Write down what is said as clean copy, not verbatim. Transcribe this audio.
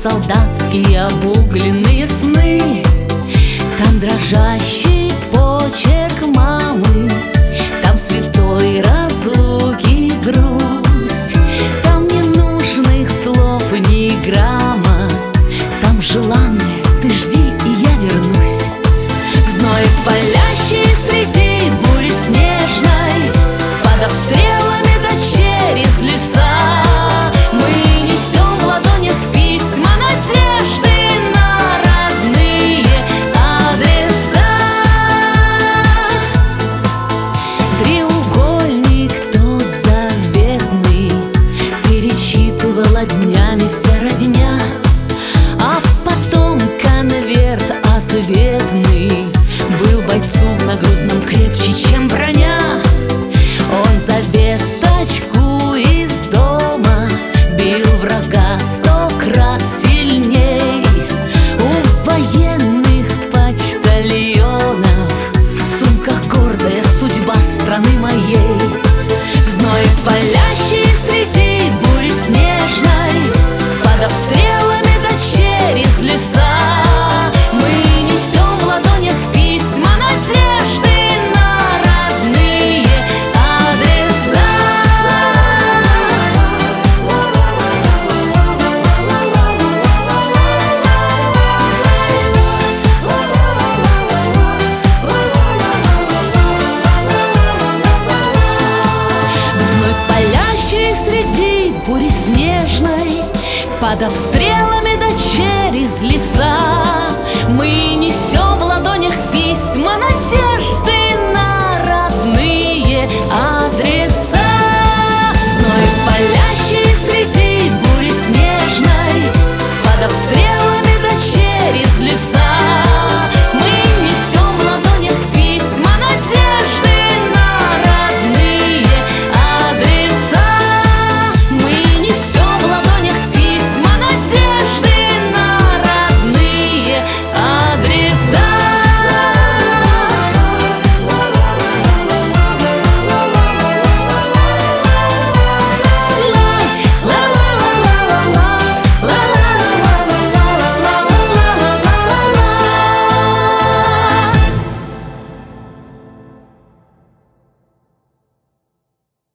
солдатские обугленные сны. Там дрожащий почерк мамы, там святой разлуки грусть, там ненужных слов ни грамма, там желанное «ты жди, и я вернусь». Зной палящий среди бури снежной, под обстрелами да через леса, мы несем в ладонях письма надежды на родные адреса. Треугольник тот заветный перечитывала днями вся родня, а потом конверт ответный был бойцу в нагрудном крепче, чем броня. Он за весточку из дома бил врага 100 крат сильней. У военных почтальонов в сумках гордая судьба страны моей. Зной палящий среди бури снежной, под обстрелами да через леса, мы несем в ладонях письма надежды на родные адреса. Зной палящий среди бури снежной, под обстрелами да через леса, мы несем в ладонях письма надежды на родные адреса.